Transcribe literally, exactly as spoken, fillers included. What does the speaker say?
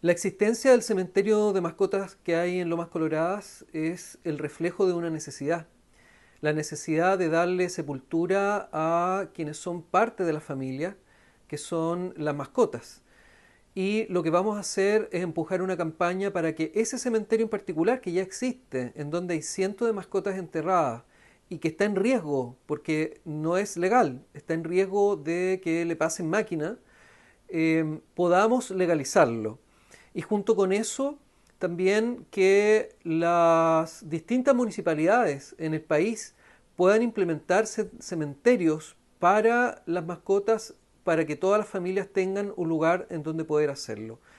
La existencia del cementerio de mascotas que hay en Lomas Coloradas es el reflejo de una necesidad, la necesidad de darle sepultura a quienes son parte de la familia, que son las mascotas. Y lo que vamos a hacer es empujar una campaña para que ese cementerio en particular, que ya existe, en donde hay cientos de mascotas enterradas y que está en riesgo, porque no es legal, está en riesgo de que le pasen máquina, eh, podamos legalizarlo. Y junto con eso, también que las distintas municipalidades en el país puedan implementar cementerios para las mascotas para que todas las familias tengan un lugar en donde poder hacerlo.